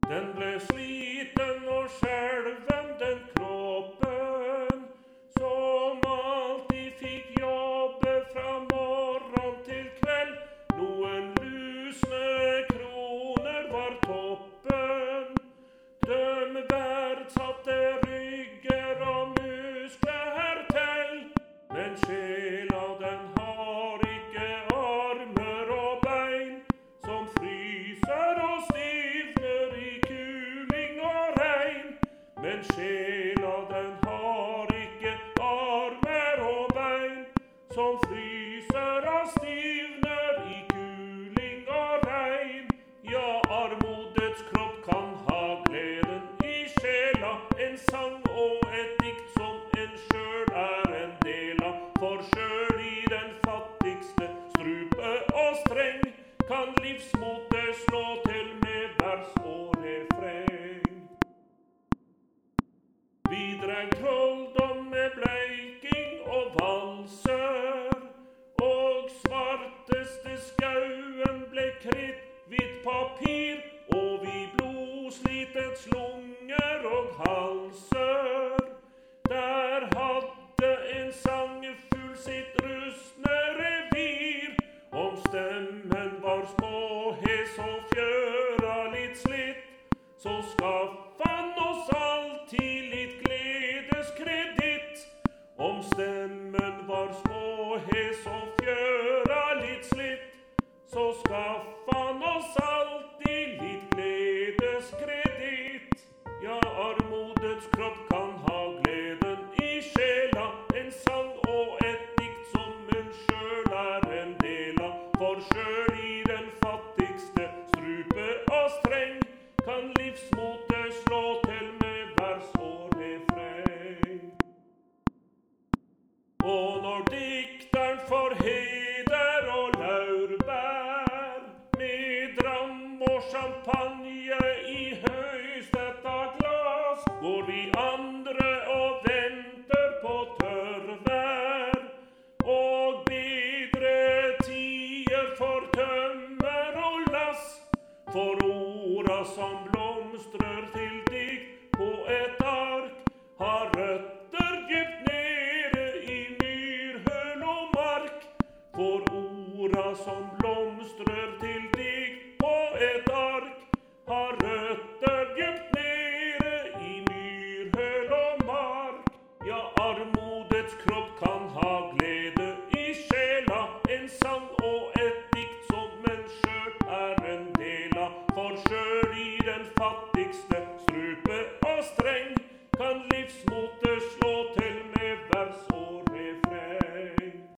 Den ble sliten og skjelven, den kroppen, som alltid fikk jobbe fra morgen til kveld. Noen lusne kroner var toppen. Dem verdsatte rygger og muskler til. Men sjela den har ikke armer og bein, som fryser og stivner i kuling og regn. Men sjela den har ikke armer og bein, som fryser og stivner i kuling og regn. Ja, armodets kropp kan ha gleden i sjela, en sang og et dikt som en sjøl er en del av. For sjøl i den fattigste strupe og streng kan livsmotet slå til med vers og refreng. Vi dreng trolldom med bleiking og valser, og svarteste skauen ble kritthvitt papir, og vi blodslitet lunger og halser. Der hadde en sangefugl sitt rustne revir. Om stemmen var småhes og fjøra litt slitt, så skaff han oss alltid litt gledeskreditt. Om stemmen var småhes og fjøra litt slitt, så skaff han oss alltid litt gledeskreditt. Ja, armodets kropp kan ha gleden i sjela, en sang og et dikt som en sjøl er en del av. For sjøl i den fattigste strupe og streng kan livsmotet slå til med vers og refreng. Og når dikteren får heder og laurbær, med dram og champagne i høystetta glass, går vi andre og venter på tørrvær, og bedre tider for tømmer og lass. For orda som blomstrer til dikt på et ark, har røtter dypt nede i myrhøl og mark. For orda som blomstrer til dikt på et ark, har røtter dypt nede i myrhøl og mark. Ja, armodets kropp kan ha glede i sjela, en sang og et dikt som en sjøl er en del av. For sjøl i den fattigste strupe og streng kan livsmotet